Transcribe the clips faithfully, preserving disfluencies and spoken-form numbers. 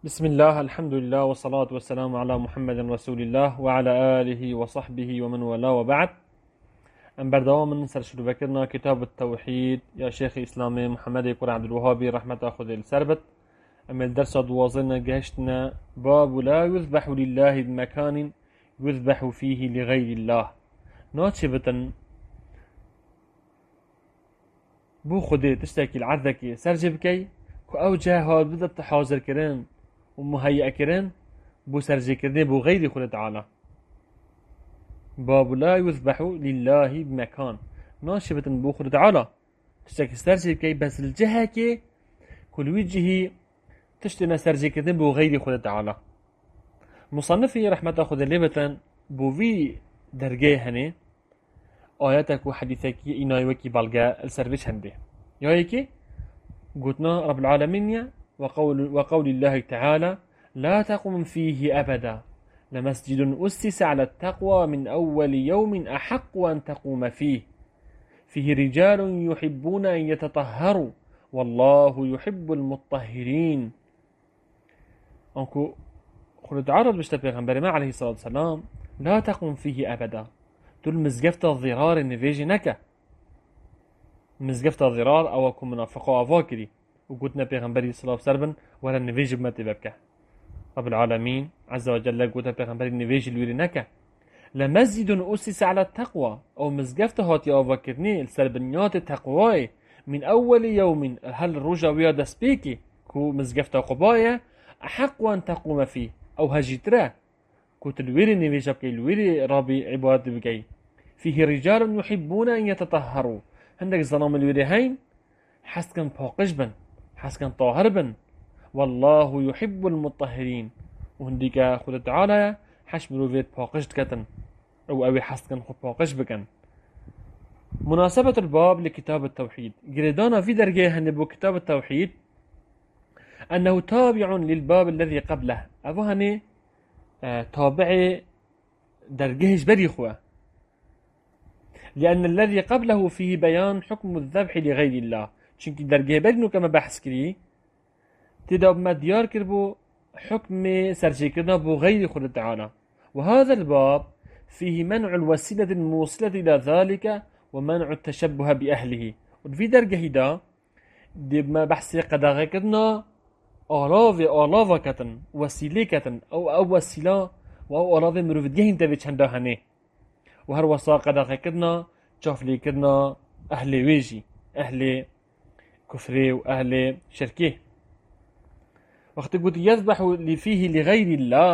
بسم الله الحمد لله والصلاة والسلام على محمد رسول الله وعلى آله وصحبه ومن والاه وبعد. أم بردوام من سرشد بكرنا كتاب التوحيد يا شيخ إسلامي محمد يقول عبد الوهابي رحمة أخذ السربت. أما الدرس دوازنا جهشتنا باب لا يذبح لله بمكان يذبح فيه لغير الله. ناتشبتن بو خدي تشتكي العذكي سرجبكي كو أو جهاد بدأت حاضر كرين ومهيئ كرين بو سرجي كرني بو غير خود تعالى. باب لا يذبح لله بمكان ناشبة بو خود تعالى تشتكي سرجي كي بس الجهة كي كل وجهه تشتنا سرجي كرني بو غير خود تعالى. مصنفي رحمة أخذ الليبتن بو في درجة هني آياتك وحديثك إناي وكي بلغا السرفيش هندي يايكي قلتنا رب العالمين وقول, وقول الله تعالى لا تقم فيه أبدا لمسجد أسس على التقوى من أول يوم أحق أن تقوم فيه فيه رجال يحبون أن يتطهروا والله يحب المطهرين. أنكو خلد عرض بشتا بيغنبري ما عليه الصلاة والسلام لا تقم فيه أبدا تل مزقفت الضرار النفيجي نكا مزقفت الضرار أو أكو منافقا أفاكري وقلتنا بيغنبري صلى الله عليه وسلم ولا النفيجي بما تبكى رب العالمين عز وجل قلتنا بيغنبري النفيجي الويري نكا لمسجد أسس على التقوى أو مزقفت هاتي أفاكرني السربنيات التقوى من أول يوم هل رجا ويا دسبيكي كو مزقفت قبايا أحق أن تقوم فيه أو هجترا كوت الويري نفيجي بكي الويري ربي عباد بكي فيه رجال يحبون أن يتطهروا عندك ظلام الويري هين حسكن باقش بن حسكن طاهر بن والله يحب المطهرين وهنديك خود تعالى حش مروفيت باقش كتن أو أوي حسكن خود باقش بكن. مناسبة الباب لكتاب التوحيد قردانا في درجة هنبو كتاب التوحيد أنه تابع للباب الذي قبله أبو هني آه تابعي درجهش بريخوة لأن الذي قبله فيه بيان حكم الذبح لغير الله چونكي درجه برنو كما بحث كري تداب ما ديار كربو حكم سرجي كرنا بو غير خود تعالى. وهذا الباب فيه منع الوسيلة الموصلة إلى ذلك ومنع التشبه بأهله. وفي درجه دا دي ما بحث قداغ كرنا آلاف آلاف كتن وسيلة كتن أو أو وسيلة أو آلاف مروفد جهين تبي چنده هنه وهر وصا قداغ كرنا جافلي كرنا أهل ويجي أهل كفري وأهل شركه. وقت قلت يذبح فيه لغير الله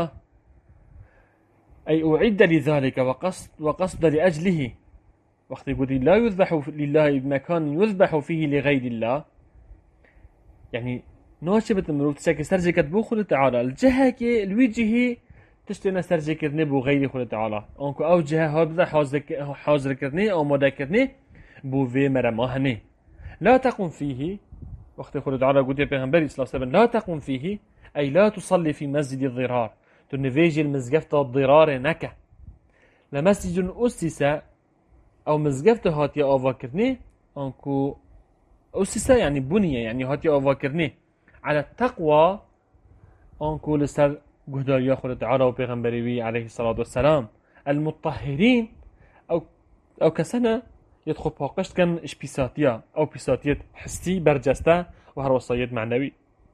أي أعد لذلك وقصد, وقصد لأجله. وقت قلت لا يذبح لله بمكان يذبح فيه لغير الله يعني ناشبة المروف تشاكي سرجي كتبو خلق تعالى الجهة كي الوجهي تشتنا سرجي كرني بو غير خلق تعالى أنكو أو جهة هابدا حاضر كرني أو مدى كرني بو في مرماهني لا تقم فيه. وقت خلق تعالى قلت يا بيغنبري صلى الله عليه وسلم لا تقم فيه أي لا تصلي في مسجد الضرار تنفيجي المزقفة الضرار نكا لمسجد أسس أو مزقفة هاتي أفاكرني أنكو أسس يعني بنية يعني هاتي أفاكرني على التقوى أنكو لسر قهدار يا خلق تعالى وبيغنبري عليه الصلاة والسلام المطهرين أو أو كسنة يدخل باقشت كان إش بيساتيا أو بيساتية حسي برجسته وهر وصايد معنوي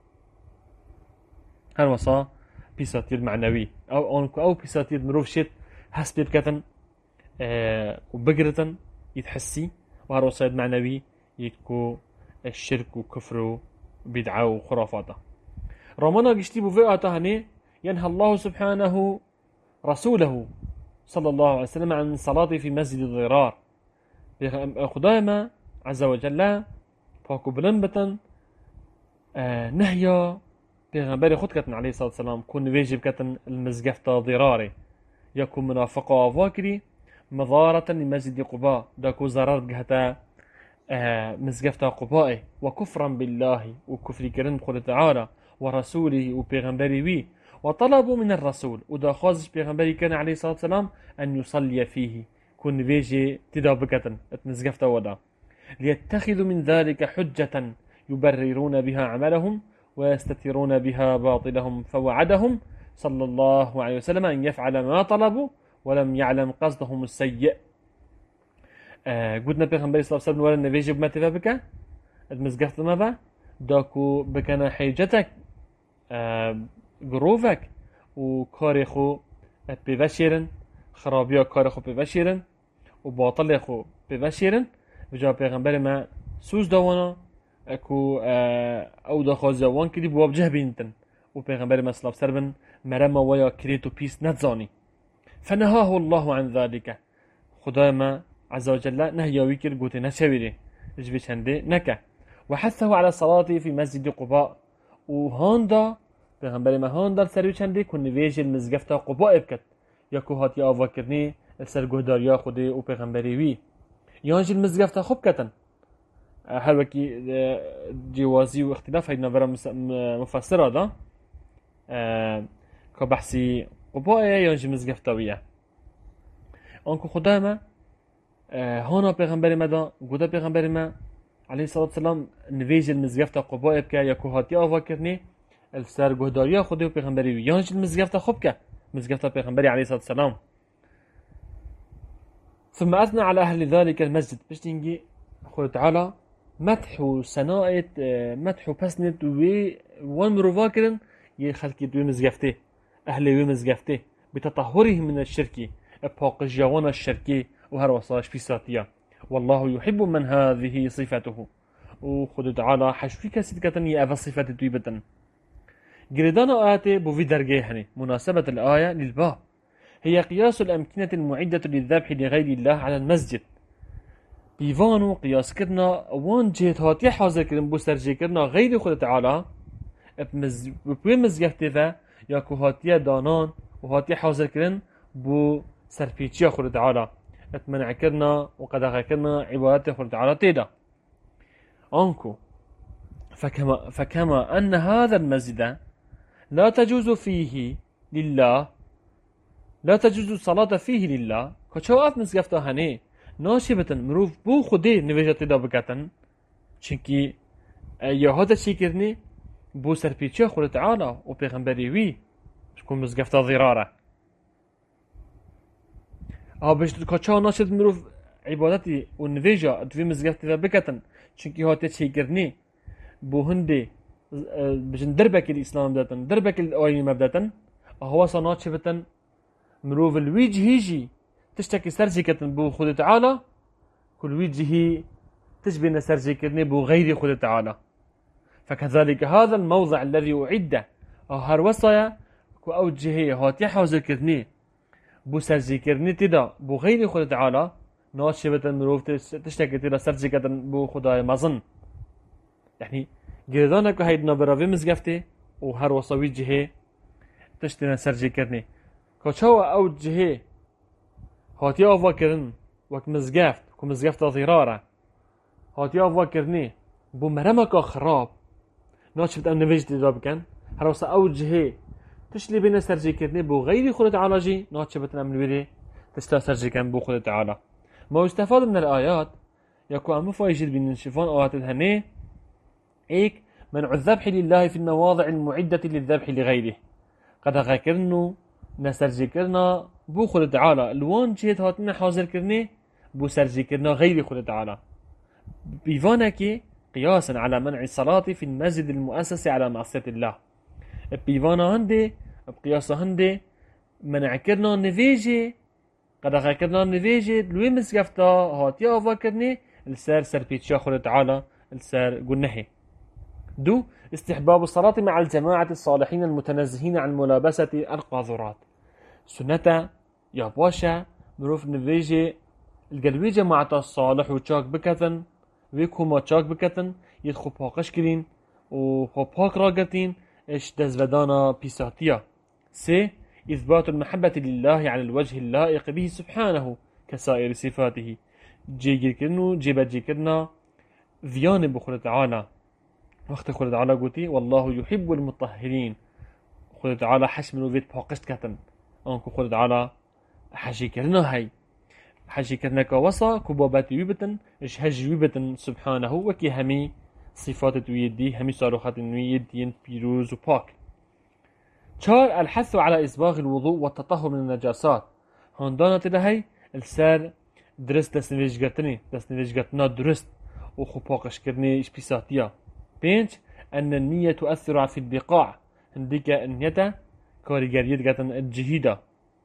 هر وصا بيساتية معنوي أو أنكو أو بيساتية مروف شيت حسب بكتن آه وبقرتن يتحسي وهر وصايد معنوي يتكو الشرك وكفر وبدعة وخرافاته. رمانا قشتي بفئة هني ينهى الله سبحانه رسوله صلى الله عليه وسلم عن صلاة في مسجد الضرار. خدايما عز وجل باكو بلنبتن آه نهيا بيغنبري خد كتن عليه الصلاة والسلام كون ويجب كتن المزقفة ضراري يكون منافقة وفاكري مضارة لمسجد قباء داكو زرار بقهتا آه مزقفة قباء وكفرا بالله وكفر كرن بقول تعالى ورسوله وبيغنبري وي وطلبوا من الرسول ودا خازش بيغنبري كان عليه الصلاة والسلام أن يصلي فيه كون فيجي تدابكة اتمزقفت ودا ليتخذوا من ذلك حجة يبررون بها عملهم ويستترون بها باطلهم فوعدهم صلى الله عليه وسلم أن يفعل ما طلبوا ولم يعلم قصدهم السيء. آه قلنا بيغمبري صلى الله عليه وسلم ولا نفيجي بما تفابك المزقفت ما داكو بكنا حيجتك آه قروفك وكاريخو ببشيرن خرابيا كاريخو ببشيرن وباطلخو ببشيرن بجا بيغمبري ما سوز دوانا اكو آه او داخل زوان كدي بواب جه بينتن وبيغمبري ما صلى الله عليه وسلم مرما ويا كريتو بيس نتزاني فنهاه الله عن ذلك خدای ما عز وجل نهي ويكر قوت نشويري اجبي شنده نكا وحثه على الصلاة في مسجد قباء وهاندا پیغمبر ما هاندا سروي شنده كن نويج المزگفتا قباء بكت يكو هاتي آوا كرني سرگهداريا خوده و پیغمبری وي يانج المزگفتا خوب كتن هر وكي جوازي و اختلاف هيدنا برا مفسر هذا كبحثي قباء يانج المزگفتا ويه آنکو خدای ما هانا پیغمبر ما دا گودا پیغمبر ما علیه الصلاة والسلام نویج المزگفت قباء بکه یا کوهاتی آوا کرنی السر گهداری خودی و پیغمبری و یانج المزگفت خوب که مزگفت پیغمبری علیه الصلاة والسلام. ثم أثنى على أهل ذلك المسجد بشتنجي خود تعالى مدح وسناء مدح وبسنت وان مروفاكرن يخلقي دوي مزگفته أهل وي مزگفته بتطهرهم من الشرك باقجيوان الشركي وهر وصاش في ساتيا والله يحب من هذه صفته وخد تعالى حشوي كسيد كتني أفا صفة دويبتن قردان آياتي بوفي درجيهني مناسبة الآية للباب هي قياس الأمكنة المعدة للذبح لغير الله على المسجد بيفانو قياس كرنا وان جهت هاتي حاضر كرن بو سرجي كرنا غير خد تعالى بوي مزگفته ذا ياكو هاتي دانان وهاتي حاضر كرن بو سرپیچی خود تعالی اتمنع کرنا و قدغه کرنا عبادت خود تعالی تیدا آنكو فكما, فكما أن هذا المسجد لا تجوز فيه لله لا تجوز الصلاة فيه لله كشو أف مزگفتا هنه ناشبتن مروف بو خوده نویجه تیدا بکتن چنکی یا هادا چی کرنی بو سرپیچی خود تعالی و پیغمبری وی شکون مزگفتا ضراره ها بش کچا ناشد مروف عبادتی و نویجا دوی مزگفتی و بکتن چونکی هاتی چی کرنی بو هنده بجن دربك الإسلام داتن دربك الآيين مبداتن هو صناعة بتن مروف الوجه هيجي تشتكي سرجكتن بو خود تعالى كل وجهه تشبه سرجكتن بو غير خود تعالى فكذلك هذا الموضع الذي أعد هر وصايا كو أوجهه هاتي حوزر كتني بو سرجكتن تدا بو غير خود تعالى ناشي بتن مروف تشتكي تدا سرجكتن بو خداي مظن يعني گردانه که هید نبراوی مزگفته و هر وصاوی جهه تشتینا سرجی کرنه که چاو او جهه هاتی آوا کرن وک مزگفت که مزگفت ضراره هاتی آوا کرنه بو مرمه که خراب ناچفت ام نویج دیدا بکن هر وصا او جهه تشلی بین سرجی کرنه بو غیری خود تعالی ناچفت ام نویری تشتا سرجی کن بو خود تعالی ما استفاد من الآيات يكو أمو فايجد بين شفان آيات الهنه إيك منع الذبح لله في المواضع المعدة للذبح لغيره قد غاكرنو نسرجي كرنا بو خود تعالى الوان جهت هاتنا حاضر كرني بو سرجي كرنا غير خود تعالى بيفانك قياسا على منع الصلاة في المسجد المؤسس على معصية الله بيفانا هندي بقياسا هندي منع كرنا نفيجي قد غاكرنا نفيجي لوي مسقفتا هاتي آفا كرني السار سربيتشا خود تعالى السار قلنهي دو استحباب الصلاة مع الجماعة الصالحين المتنزهين عن ملابسة القاذورات سنة يا باشا مروف نفيجي القلبي جماعة الصالح وشاك بكتن ويكو ما شاك بكتن يدخو باقش كرين و باق راقتين اش دزودانا بيساتيا سي إثبات المحبة لله على الوجه اللائق به سبحانه كسائر صفاته جيجي كرنو جيبا جي كرنا فيان بخل تعالى وقت خود تعالى قوتي والله يحب المطهرين خود تعالى حش منو فيت باقشت كتن انكو خود تعالى حشي كرنا هاي حشي كرنا كوصا كباباتي ويبتن اش هجي ويبتن سبحانه وكي همي صفات تويدي همي صاروخات نويدين بيروز وباك. چار الحث على إسباغ الوضوء والتطهر من النجاسات. هندانا تدهي السر درست دست نویجگرتنی دست نویجگرتنا درست و خو باقش كرني إش بيساتيا. بينج أن النية تؤثر في البقاع هنديك النية كاريجريت جاتن الجهيدة.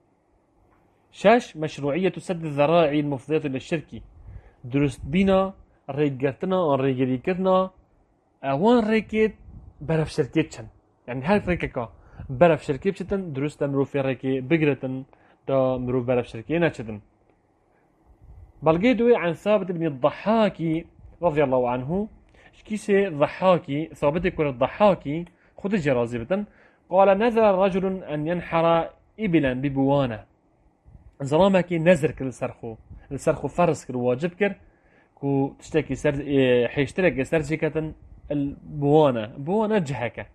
شاش مشروعية سد الذرائع المفضية للشرك. درست بينا ريجرتنا ريجريكتنا اوان ريكيت برف شركتشن يعني هل ريكا برف شركتشن درست مرو في ريكي بقرتن دا مرو برف شركينا تشدن. بلقيدوي عن ثابت بن الضحاكي رضي الله عنه شكيسي ضحاكي ثابت يكون الضحاكي خذ الجرازبة قال نذر رجل أن ينحر إبلا ببوانة زرامكي نذر كل سرخو السرخو فرس كل واجب كر كو تشتكي سر حيشترك سرجكة البوانة بوانة جهكة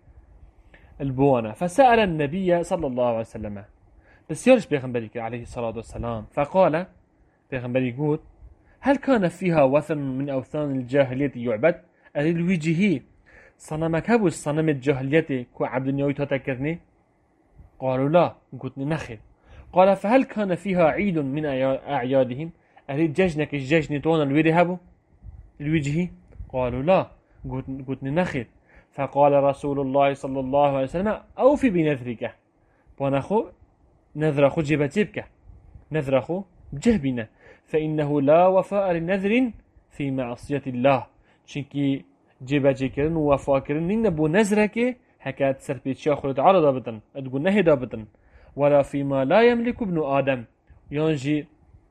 البوانة فسأل النبي صلى الله عليه وسلم بس يرش بيغنبريك عليه الصلاة والسلام فقال بيغنبري يقول هل كان فيها وثن من أوثان الجاهلية يعبد؟ أهل الوجهي صنمك هبوش صنم الجاهلية كو عبد نيويتها تكرني؟ قالوا لا قلت نخل. قال فهل كان فيها عيد من أعيادهم؟ أهل الججنك الججن طونا الويري هبو الوجهي؟ قالوا لا قلت نخل. فقال رسول الله صلى الله عليه وسلم أوفي بنذرك بانخو نذرخو جبتبك نذرخو بجهبنا فإنه لا وفاء لنذر في معصية الله چونكي جيباجي كرن ووفاء كرن نبو نذرك حكات سربيتشا خلط على دابتن ادقو نهي دابتن ولا فيما لا يملك ابن آدم ينجي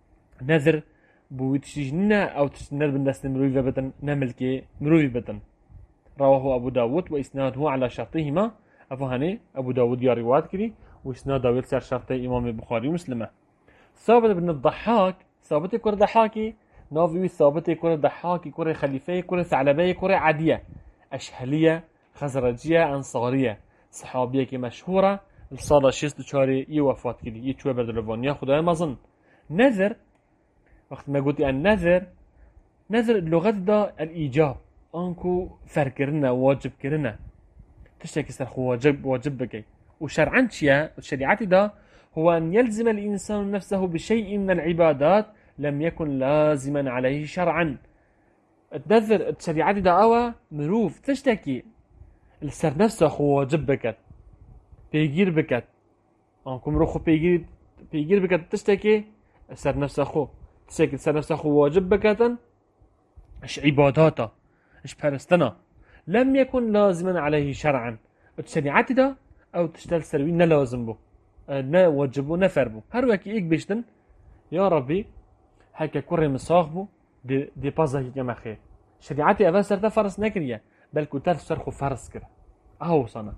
نذر بو تشجننا أو تشنر بالناس مروي بتن نملكي مروي بتن. رواه أبو داود وإسناده على شرطهما أفهاني أبو داود يا روايات كري وإسناد داود سر شرط إمام البخاري ومسلمة. ثابت بن الضحاك ثابت كور ضحاكي نافي ثابت كور ضحاكي كور خليفة كور ثعلبية كور عادية أشهلية خزرجية أنصارية صحابية مشهورة الصالة شيست شاري يوفات كري يتشوى بردلوانيا خدای مازن. نذر وقت ما قلت النذر نذر اللغة دا الإيجاب أنكو فركرنا واجب كرنا تشتكي سرخو واجب واجب بكي وشرعا شيا الشريعة دا هو أن يلزم الإنسان نفسه بشيء من العبادات لم يكن لازما عليه شرعا. النذر الشريعة دا أوا مروف تشتكي السر نفسه خو واجب بكت بيجير بكت أنكو مروخو بيجير بيجير بكت تشتكي السر نفسه خو تشتكي السر نفسه خو واجب بكتا اش عباداته اش پرستنا لم يكن لازما عليه شرعا الشريعة دا او تشتغل سروي نه لازم بو نه واجب بو نه فر بو هر وكي ايك بيشتن يا ربي هكا كوري مساخ بو دي, دي بازا هيك ما خير شريعتي اول سرتا فرس نكريا بل كتر سرخو فرس كر اهو صنا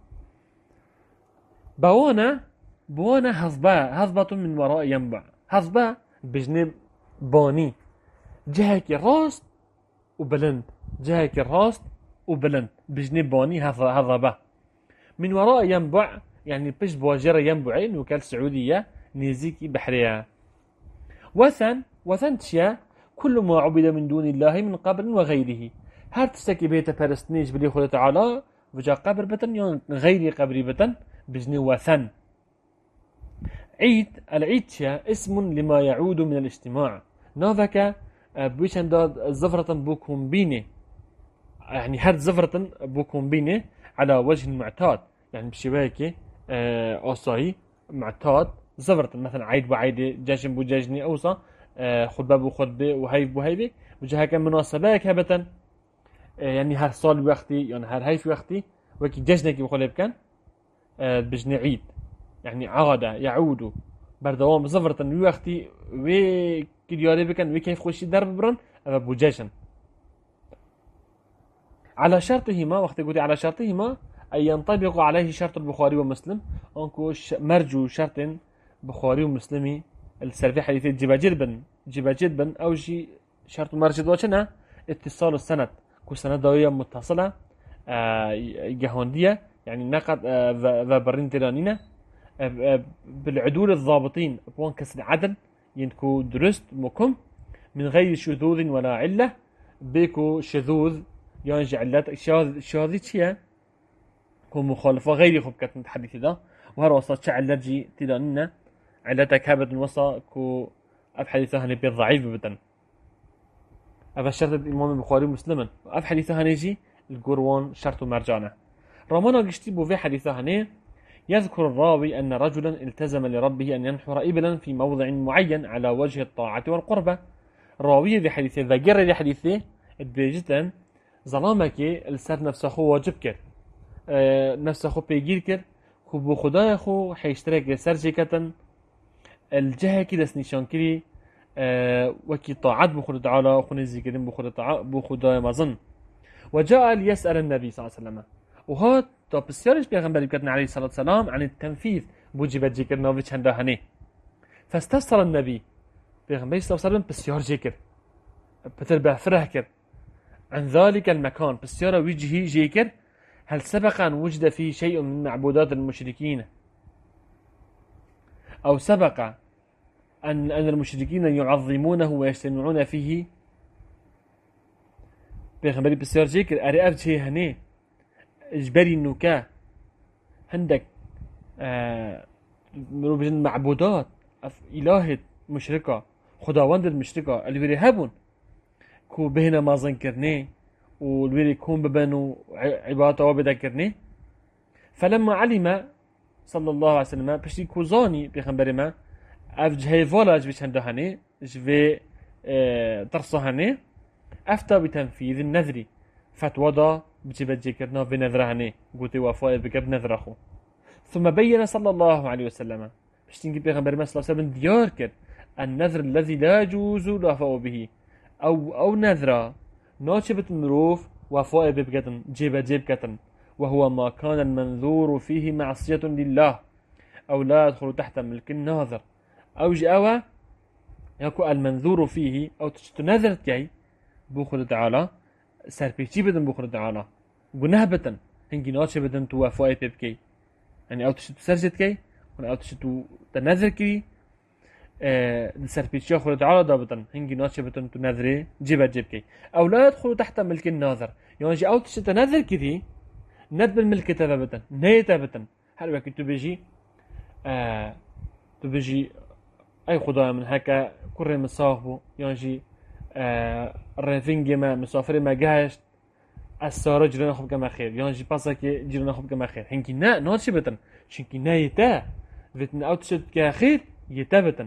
بوانا بوانا هضبا هضبة من وراء ينبع هضبا بجنب باني جهك راست وبلند جهك راست وبلند بجنب باني هضبا من وراء ينبع يعني بش بواجرة ينبعين وكال سعودية نيزيكي بحرية. وثن وثن تشيا كل ما عبد من دون الله من قبر وغيره هر تستكي بيتا پرستنيش بلي خلق تعالى وجا قبر بتن يعني غير قبري بتن بجني وثن. عيد العيد تشيا اسم لما يعود من الاجتماع نافك بيشن داد زفرة بوكم بيني يعني هر زفرة بوكم بيني على وجه المعتاد يعني بشباكي أصاي معتاد زفرة مثلا عيد بعيد جاشن بو جاجني أوصى خطبة بو خطبة وهيف بو هيفي وجهة كان مناسبات هبتا يعني هر صال وقتي يعني هر هيف وقتي وكي جاجنكي بخليب كان بجني عيد يعني عادة يعود بردوام زفرة وقتي وي كدياري بكن وي كيف خوشي درب برن بو جاجن على شرطهما وقت قلت على شرطهما أي ينطبق عليه شرط البخاري ومسلم أنكو مرجو شرط بخاري ومسلمي السرفي حديث جباجير بن جباجير بن أو شي شرط مرجد وشنا اتصال السند كو سند داوية متصلة آه جهوندية يعني نقد آه وبرين ترانينا آه بالعدول الضابطين بوان كسر عدل ينكو درست مكم من غير شذوذ ولا علة بيكو شذوذ يعني علات شاذ شاذي چیه كو مخالفة غير خوب كتن تحديث ده وهر وسط شعل لجي تداننا علتك هبت وسط كو أف حديثها هني بيض ضعيف بدن أف شرط الإمام البخاري مسلما أف حديثها هنيجي القروان شرط مرجانه رمانا قشتي بو في حديثها هني يذكر الراوي أن رجلا التزم لربه أن ينحر إبلا في موضع معين على وجه الطاعة والقربة راوية ذي حديثه ذا قرر ذي حديثه بيجتن ظلامك السر نفسه خو واجب كر اه نفسه خو بيجير كر خو بو خدای خو حيشترك سر جيكتن الجهة كده سنشان كري اه وكي طاعت بو خدا تعالى خو نزيكرين بو خدا تعالى بو خدای مظن وجاء ليسأل النبي صلى الله عليه وسلم وهات تا بسیارش پیغمبری بکتن عليه الصلاة والسلام عن التنفيذ بوجبت جيكر ناوی چنده هنه فاستفسر النبي پیغمبری صلى الله عليه وسلم بسیار جيكر بتر بفره كر عن ذلك المكان بسيارة وجهي جيكر هل سبق أن وجد فيه شيء من معبودات المشركين أو سبق أن أن المشركين يعظمونه ويجتمعون فيه بيغمبري بسيار جيكر أري أبجي هني إجباري النكاة عندك آه معبودات إلهة مشركة خداوند المشركة اللي بيرهبون كو بهنا ما ظنكرني والويري كون ببنو عبادة وابدا كرني فلما علم صلى الله عليه وسلم بشي كوزاني بيخنبري ما افجهي فولا اجبي چندهاني اجبي اه ترصهاني افتا بتنفيذ النذري فتوضا بجبت جيكرنا بنذرهاني قوتي وفائر بكب نذرخو ثم بين صلى الله عليه وسلم بشتنجي بيخنبري ما صلى الله عليه وسلم ديار كر النذر الذي لا يجوز الوفاء به أو أو نذرة ناچبت مروف وفاء ببكتن جيب جيب كتن وهو ما كان المنذور فيه معصية لله أو لا يدخل تحت ملك الناظر أو جاء يكو المنذور فيه أو تنذر كي بوخد تعالى سربيتي بدن بوخد تعالى جناه بتن هنجي ناچبتن تو وفاء ببكي يعني أو تشتو سرجت كي أو تشتو تنذر كي سربيتشي خلو تعالى دابتن هنجي ناتشي بتن تنذري جيبا جيب كي أو لا يدخلوا تحت ملك الناظر يعني جي أو تشي تنذر كذي ند بالملك تبتن نهي تبتن هل وقت تبيجي آه تبيجي أي خدايا من هكا كوري مصاحبه يعني جي آه الرافينجي ما مسافري ما جاهش السارة جيرنا خب كما خير يعني جي باسك جيرنا خب كما خير هنجي نا ناتشي بتن شنكي نا يتا فتن أو تشي كخير يتبتن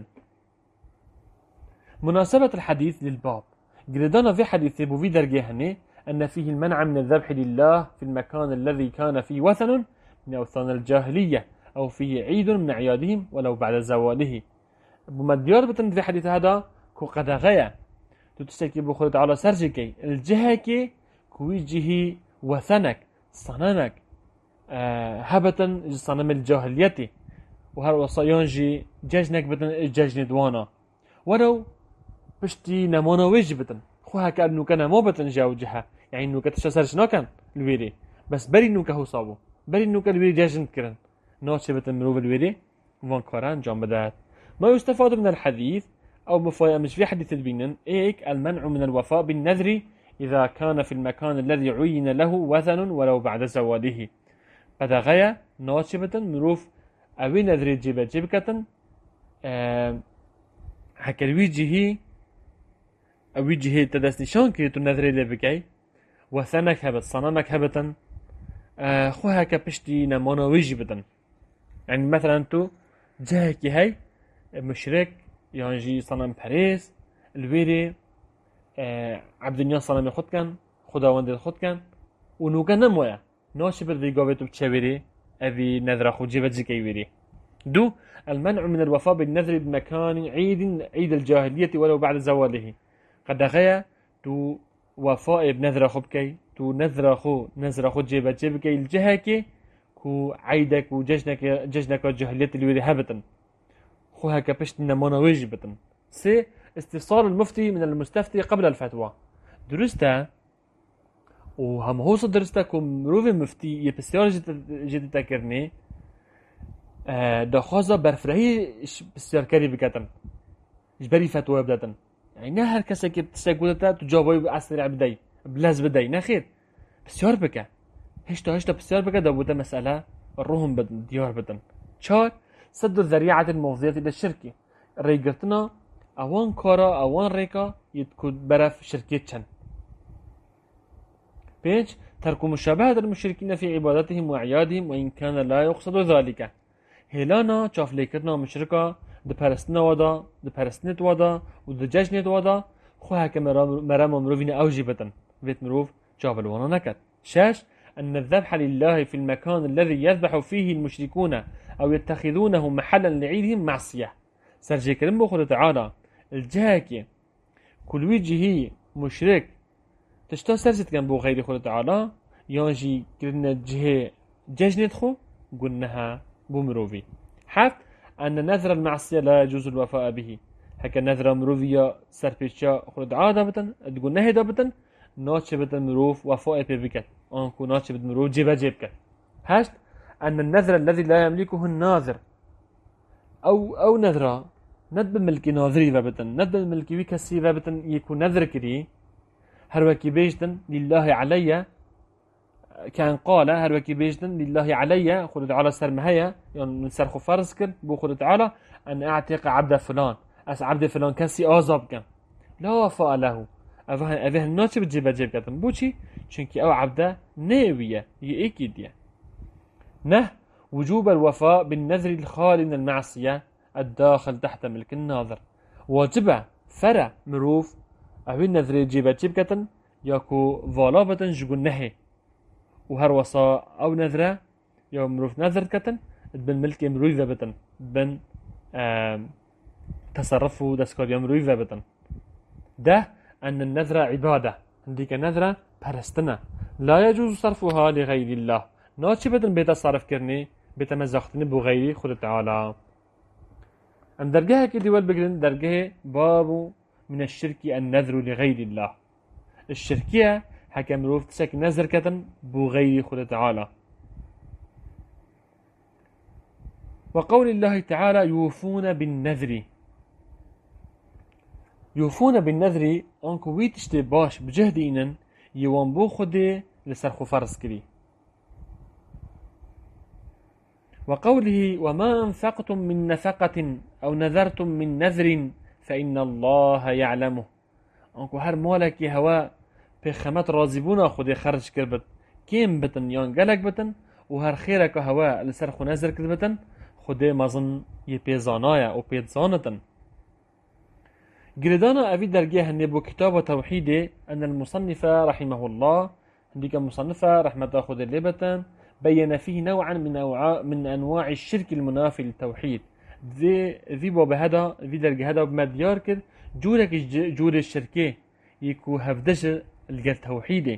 مناسبة الحديث للباب قردنا في حديث أبو في درجهني أن فيه المنع من الذبح لله في المكان الذي كان فيه وثن من أوثان الجاهلية أو فيه عيد من أعيادهم ولو بعد زواله بمديار بتن في حديث هذا كو قد غيا تتشكي بخلط على سرجكي الجهة كوي جهي وثنك صنمك آه هبتا صنم الجاهلية وهر وصيانجي ججنك بتن ججن دوانا ولو بشتي نمونا وجبتن خوها كأنه كان مو بتن جاوجها يعني إنه كتشسرش ناكن الويري بس بري إنه كهو صابو بري إنه كالويري جاجن كرن ناتش بتن مروف الويري وان كاران جام بدات ما يستفاد من الحديث أو مفايا مش في حديث البينن إيك المنع من الوفاء بالنذر إذا كان في المكان الذي عين له وثن ولو بعد زواله بدا غيا ناتش بتن مروف أوي نذري جيبه جيبكتن أه هكالوي جهي أوي جهي تدس نشان كي تنذري لبكي وثنك هبت صنمك هبتن أه خوها كبشتي نمانا ويجبتن يعني مثلا تو جهكي هاي مشرك يانجي صنم باريس الويري أه عبد النيا صنم خود كان خداوند خود كان ونوكا نمويا ناشبر ذي قابتو بتشاويري أبي نذر أخو جيبت زكي ويري دو المنع من الوفاء بالنذر بمكان عيد عيد الجاهلية ولو بعد زواله قد غيا تو وفاء بنذر أخو بكي تو نذر أخو نذر أخو جيبت جيبكي الجهكي كو عيدك وججنك ججنك الجاهلية اللي ويري هبتن خوها كبشت نمونا ويجبتن سي استفسار المفتي من المستفتي قبل الفتوى درستا وهم هو درستا كم روف المفتي يبسيار جد تكرني دخوازا برفرهي بسيار كاري بكتن جبري فتوى بدتن يعني نه هر کسی که تشکودتا تو جوابی اسرع بدی بلاز بدی نه خیر بسیار بکه هشتا هشتا بسیار بکه دابوده مسئله روهم بدن دیار بدن. چار سد الذريعة المفضية إلى الشركة ريقرتنا اوان کارا اوان ریکا يتكود برف شركية چن. بينج ترك مشابهة المشركين في عبادتهم وأعيادهم وإن كان لا يقصد ذلك. هلانا چاف ليكرنا مشركا ده پرستنا ودا ده پرستنت ودا و ده ججنت ودا خو هكا مرام مروفين أوجي بدن بيت مروف جاب الوانا نكت. شاش أن الذبح لله في المكان الذي يذبح فيه المشركون أو يتخذونه محلا لعيدهم معصية. سرجي كرم بخود تعالى الجهة كل وجهي مشرك تشتا سرجت كان بو غير خود تعالى يانجي كرنا جهة ججنت خو قلناها بمروفي. حفت أن نذر المعصية لا يجوز الوفاء به. هكا نذر مروفيا سربيشا خود تعالى دابتن تقول نهي دابتن ناتش بدن مروف وفاء ببكت أنكو ناتش بدن مروف جيبا جيبكت. هشت أن النذر الذي لا يملكه الناذر أو أو نذرة ندب ملكي ناظري وابتن ندب ملكي وكسي وابتن يكون نذر كري هروكي بيجدن لله علي كان قال هروكي بيجدن لله علي خلد على سرمهية يعني من سرخو فرز كر بو خلد على أن أعتق عبد فلان أس عبد فلان كسي آزاب كان لا وفاء له أفه أفه ناتش بتجيب جيب كتن بوشي شنكي أو عبده ناوية يأكيد يعني نه وجوب الوفاء بالنذر الخالي من المعصية الداخل تحت ملك الناظر. واجبه فرع مروف أو النذر جيب جيب كتن ياكو فالا بتن جقو نهي وهر وصا أو نذره يا مروف نذر كتن بن ملك مروف بتن بن تصرفه دسكار يا مروف بتن. ده أن النذر عبادة عندك نذرة پرستنا لا يجوز صرفها لغير الله ناتش بدن بيتا صرف كرني بيتا مزاختني بغيري خود تعالى. ام درجه كي ديوال بقرن درجه باب من الشرك النذر لغير الله. الشركية حكم روف تسك نذر كتن بغير خود تعالى. وقول الله تعالى يوفون بالنذر يوفون بالنذر انكو ويتشتي باش بجهد إنن يوان بو خده لسرخو فرز كري. وقوله وما أنفقتم من نفقة أو نذرتم من نذر فإن الله يعلمه انكو هر مالك هوا بخمت رازبونا خده خرج كربت كيم بتن يان قلق بتن وهر خيرك هوا لسرخو نذر كربتن خده مظن يبيزانايا او بيزانتن. قردانا أبي درجيه النبو كتاب توحيده أن المصنف رحمه الله عندك مصنفة رحمة خود الليبتن بين فيه نوعا من أوعاء من أنواع الشرك المنافي للتوحيد. ذي ذي باب هذا ذي درجة هذا بمديار كد جورك جور الشركة يكو هفدش الجر توحيده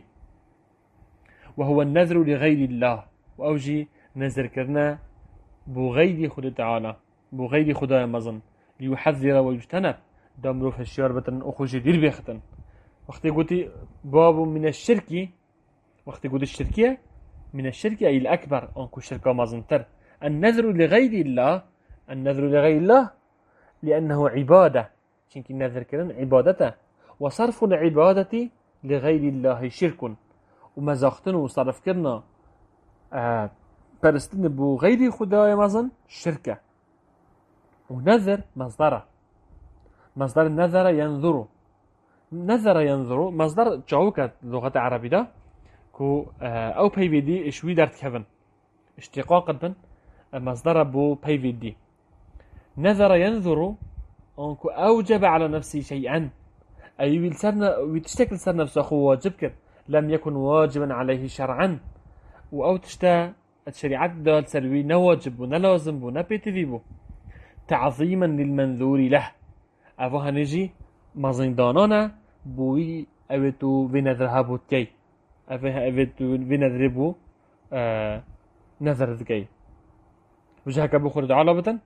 وهو النذر لغير الله وأوجي نذر كرنا بغير خد تعالى بغير خدايا مظن ليحذر ويجتنب دامروف الشيار بتن أخوجي دير بيختن. وقت قلتي باب من الشرك وقت قلت الشركية من الشرك أي الأكبر أنكو شركة مظنتر. النذر لغير الله النذر لغير الله لأنه عبادة شنك النذر كرن عبادته وصرف العبادة لغير الله شرك ومزاختن وصرف كرنا آه برستن بو غير خدايا مظن شركة. ونذر مصدره مصدر نذر ينظر نذر ينظر مصدر جاوكة لغة عربية ده كو او بي في دي اشوي درت كفن اشتقاق بن مصدر بو بي في دي. نذر ينظر انكو اوجب على نفسي شيئا اي ويلسرنا ويتشتكل سر نفسه اخو واجب كر لم يكن واجبا عليه شرعا او تشتا الشريعات دال سروي نواجب ونلازم ونبيتذيبو تعظيما للمنذور له. أفو هنجي مزندانانا بوي أبتو في نذرها بوتكي أفها أبتو في نذر بو آه نذر ذكي وجه هكا بو خرد علابة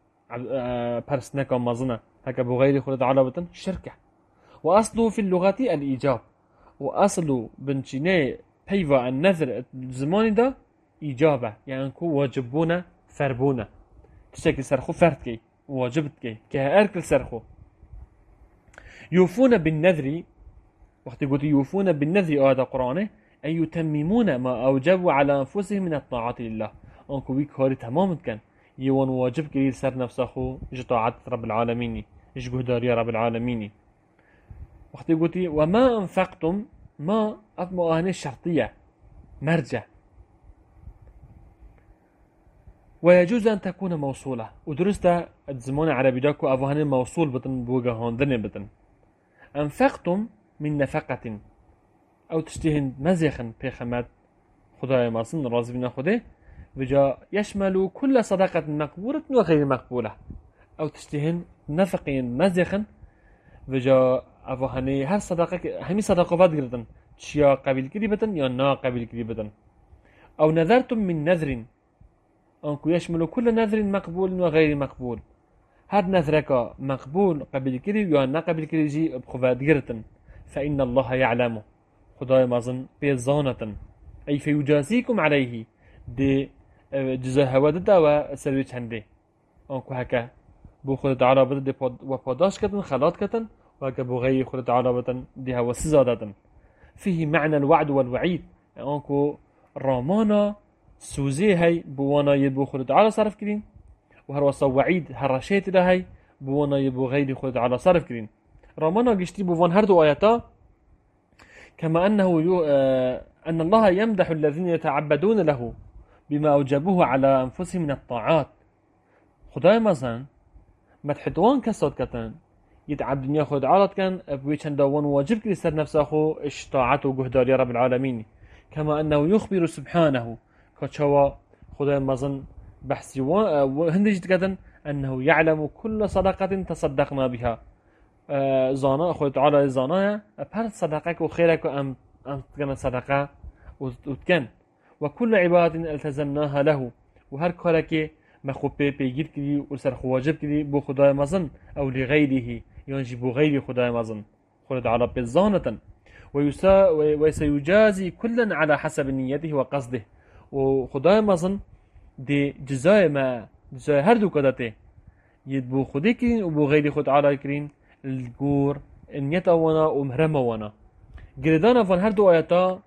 آه برسنكا مزنا هكا بو غير خرد علابة شركة. وأصله في اللغة الإيجاب وأصله بنشيني بيفا النذر الزمان ده إيجابة يعني كو واجبونا فربونا تشكي سرخو فردكي واجبتكي كهاركل سرخو. يوفون بالنذر وقت قلت يوفون بالنذر هذا قرآنه أن يتممون ما أوجبوا على أنفسهم من الطاعات لله أنكو بي كاري تمام كان يوان واجب كرير سر نفسه خو جطاعت رب العالمين جهد داري رب العالمين. وقت قلتي وما أنفقتم ما أطمئن الشرطية مرجع، ويجوز أن تكون موصولة ودرست الزمان العربي داكو أفهان موصول بطن بوغا هاندن بطن. أنفقتم من نفقة أو تشتهن مزيخن بيخمات خدايا ماسن رازي بنا خده وجا يشمل كل صدقة مقبولة وغير مقبولة أو تشتهن نفقين مزيخن وجا أفهاني هر صدقة همي صدقات قردن تشيا قبيل كري بطن يا نا قبيل كري بطن. أو نذرتم من نذر أنكو يشمل كل نذر مقبول وغير مقبول، هر نذرك مقبول قبل كري ويانا قبل كري جي بخفات قرتن فإن الله يعلم خداي مازن بيزانة أي فيجازيكم عليه دي جزاء هوادة وسلويش هنده أنكو هكا بو خد تعالى بدن وفاداش كتن خلات كتن وهكا بو غير خد تعالى بدن دي هوا سزادة. فيه معنى الوعد والوعيد أنكو رامانا سوزي هاي بوانا يبو خلد على صرف كرين وهروسا وعيد هرشيت ده هاي بوانا يبو غير خلد على صرف كرين. رامانا قشتي بوان هردو آياتا كما أنه يو آه أن الله يمدح الذين يتعبدون له بما أوجبوه على أنفسهم من الطاعات. خداي مثلا مدحتوان كساد كتن يتعبدن ياخد عالت كان بويشن دوان واجب كري سر نفسه خو اشتاعته وقهدار يا رب العالمين. كما أنه يخبر سبحانه كتشوا خداي مازن بحثي وهندج كذا أنه يعلم كل صدقة تصدقنا بها آه زانا خدای تعالی زانا پر صدقك وخيرك أم أم تكن صدقة وتكن وكل عبادة التزمناها له وهر كارك مخوبه بيجير كذي وسر خواجب كذي بو خدای مازن أو لغيره يعني بو غير خدای مازن خدای تعالی بزانة ويسا وسيجازي كلا على حسب نيته وقصده. وخدای مازن دي جزاء ما جزاء هر دو كدته يد بو خدي كرين وبو غير خد تعالى كرين الجور النيت وانا ومهرم وانا جردان فان هر دو آياتا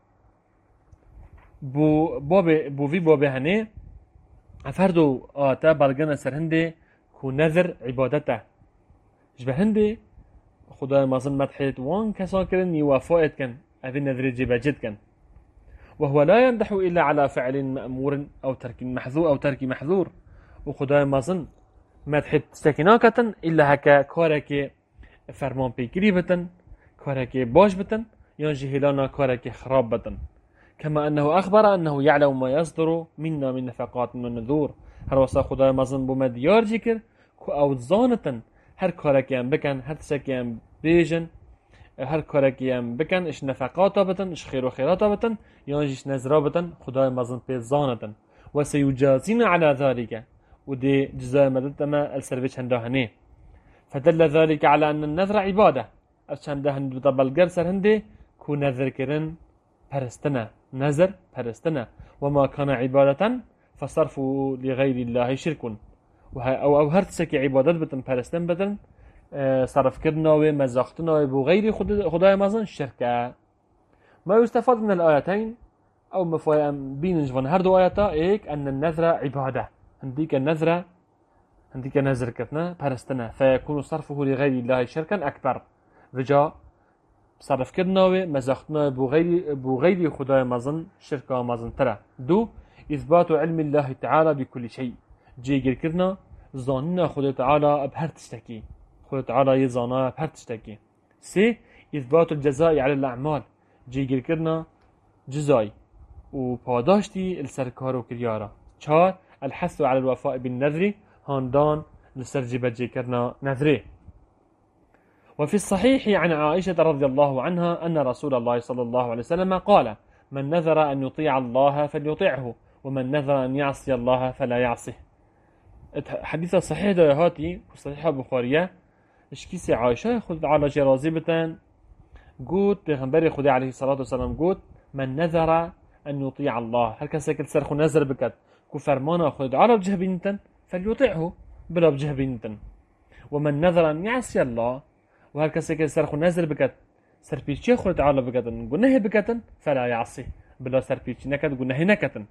بو باب بو في باب هني افردو آتا بالغنا سرهنده كو نذر عبادته جبه هنده خدای مازن مدحت وان كسان كرن يوافقت كن افي نذر جبجت كن وهو لا يمدح إلا على فعل مأمور أو ترك محذور أو ترك محذور. وخدای مازن مدحت سكناكة إلا هكا كارك فرمان بيكري بتن كارك باش بتن يعني جهلانا كارك خراب بتن. كما أنه أخبر أنه يعلم ما يصدر منا من نفقات من النذور. هر وصا خدای مازن بمديار ذكر كو أو زانة هر كارك يم بكن هر تسكي يم بيجن هر کاری هم بکن اش نفقات بتن اش خیر و خیرات بتن یا اش نظر بتن خدای مازن پیزانتن و سيجازينا على ذلك ودي جزاء مدد ما السرفيش هندهنه. فدل ذلك على أن النذر عبادة أشان ده هند بطبل سر هندي كو نذر كرن پرستنا نذر پرستنا وما كان عبادة فصرفه لغير الله شرك أو أو هرتسك عبادات بتن پرستن بتن صرف كرنا ومزاختنا بغير خداي مازن شركة. ما يستفاد من الآيتين أو مفاهم بين جوان هردو آياتا إيك أن النذر عبادة هنديك النذر هنديك نذر كتنا پرستنا فيكون صرفه لغير الله شركا أكبر وجا صرف كرنا ومزاختنا بغير بغير خداي مازن شركة مازن ترى. دو إثبات علم الله تعالى بكل شيء جيجر كرنا ظاننا خداي تعالى بهر تشتكي خداي تعالى يزانا بهر تشتكي. سي إثبات الجزاء على الأعمال جيجر كرنا جزاي وپاداشتي السركار وكريارا. چار الحث على الوفاء بالنذر هاندان لسرجبة جيكرنا نذره. وفي الصحيح عن عائشة رضي الله عنها أن رسول الله صلى الله عليه وسلم قال من نذر أن يطيع الله فليطيعه ومن نذر أن يعصي الله فلا يعصيه. حديث صحيح ده هاتي صحيح بخارية اشكيسي عائشة خد على جرازي بتن قوت بغنبري خدي عليه الصلاة والسلام قوت من نذر أن يطيع الله هل كسكت سرخ نذر بكت كفرمانا خد على بجهبينتن فليطيعه بلا بجهبينتن ومن نذر أن يعصي الله وهل كسكت سرخ نذر بكت سربيشي خد على بكتن قناه بكتن فلا يعصيه بلا سرپیچی نکد گناهی نکتن.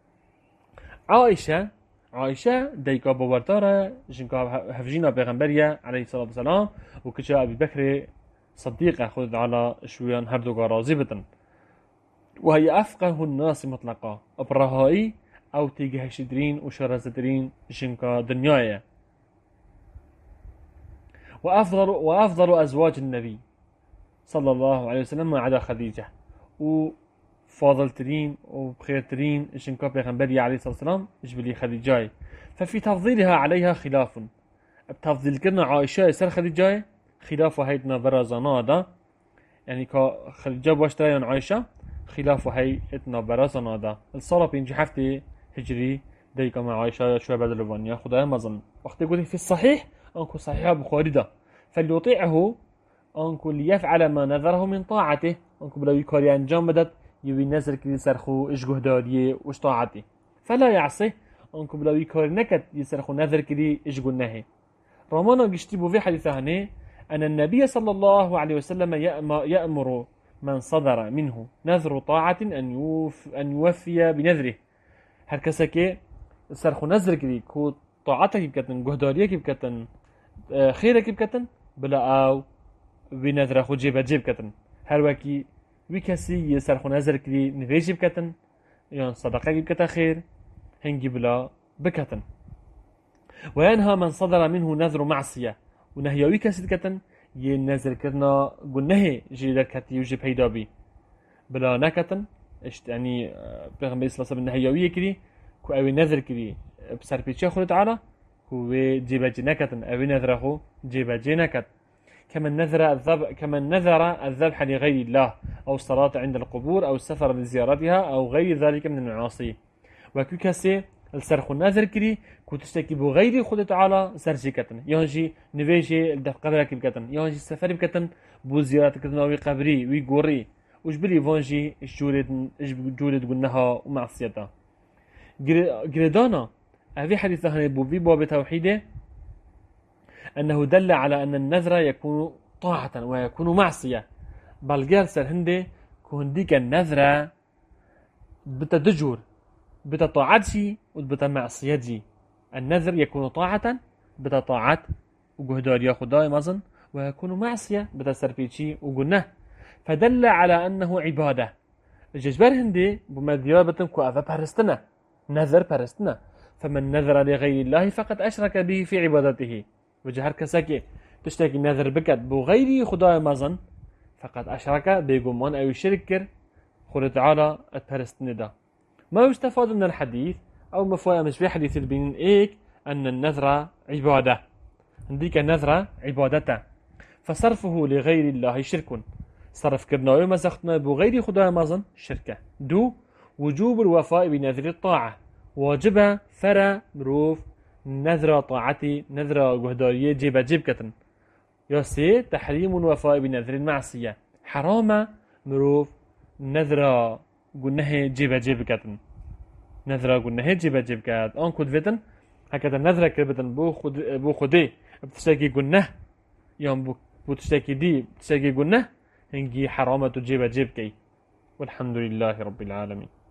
عائشة عائشة ديكا بوردارة جنكا هفجينا بيغمبرية عليه الصلاة والسلام وكجا أبي بكر صديقة خذ على شويان هردوغا رازبة، وهي أفقه الناس مطلقا أبرهائي أو تيجه شدرين وشرزدرين جنكا دنيايا. وأفضل وأفضل أزواج النبي صلى الله عليه وسلم ما عدا خديجة، وفاضل ترين وبخير ترين جنكا بيغمبرية عليه الصلاة والسلام جبلي خديجة. ففي تفضيلها عليها خلاف، بتفضيل كنا عائشة سر خديجة خلاف هيتنا برزانا دا، يعني كا خديجة باشتريان عائشة خلاف هيتنا برزانا دا. الصلاة بينجي حفتي هجري ديكا مع عائشة شوية بعد الوانيا خدها مظن وقت يقول في الصحيح أنكو صحيح بخاري دا، فليطيعه أنكو ليفعل ما نذره من طاعته، أنكو بلا يكاري أنجام بدت يوي نذر كري سرخو إش جهداريه وش طاعته، فلا يعصي أنكو بلا يكاري نكت يسرخو نذر كري إش جنهه. رمانا قشتيبو في حديثة هنا أن النبي صلى الله عليه وسلم يأمر من صدر منه نذر طاعة أن يوف أن يوفي بنذره. هركسكي سرخو نذر كري كو طاعتك بكتن جهداريك بكتن خيرك بكتن بلا أو بنذر خو جيب جيب كتن هر وكي وكسي يسرخو نذر كري نفيج بكتن يعني صدقة بكتن خير هنجي بلا بكتن. وينهى من صدر منه نذر معصية ونهي وكسي كتن ينذر كرنا قلناه جيدر كتي وجب هيدا بي بلا نكتن اشت يعني بيغمبر صلى الله عليه وسلم نهي كري كو اوي نذر كري بسر بيتشي خود تعالى هو جيبا جنكت أو نذره جيبا جنكت. كمن نذر الذبح كمن نذر الذبح لغير الله أو الصلاة عند القبور أو السفر لزيارتها أو غير ذلك من المعاصي. وكو كسي السرخ النذر كري كو تشتكي بغير خود تعالى سرجي كتن يانجي نفيجي الدف قبرك بكتن يانجي السفر بكتن بو زيارة كتن وي قبري وي قوري وش بلي فانجي جورد جورد قلناها ومعصيتها. جريدانا هذه حديث هنا بوبي باب توحيده أنه دل على أن النذر يكون طاعة ويكون معصية، بل جالسر هندي كهنديك النذر بتدجور بتطاعتي وبتمعصيتي. النذر يكون طاعة بتطاعت وجهدار يا خداي مازن، ويكون معصية بتسرفيتي وجنه، فدل على أنه عبادة. الجزبر هندي بمديابة كوافة بارستنا نذر بارستنا، فمن نذر لغير الله فقد أشرك به في عبادته. وجهر كساكي تشتكي نذر بكت بغير خداي مازن فقد أشرك بيقومان أو يشركر خد تعالى البارستنا ده. ما يستفاد من الحديث أو مفهوم مش في حديث البين إيك أن النذر عبادة، عندك النذر عبادته، فصرفه لغير الله شرك، صرف كرنا ومزختنا بغير خداي مازن شركة. دو وجوب الوفاء بنذر الطاعة، واجبها فرا مروف نذر طاعتي نذر جهدارية جيبا جيب كتن. ياسي تحريم الوفاء بنذر المعصية، حرام مروف نذر قلناه جيبا جيب كتن نذر قلناه جيبا جيب كت آن كود فتن هكذا نذر كربتن بو خد بو خدي بتشتكي قلناه يوم بو بتشتكي دي بتشتكي قلناه هنجي حرامة جيبا جيب كي. والحمد لله رب العالمين.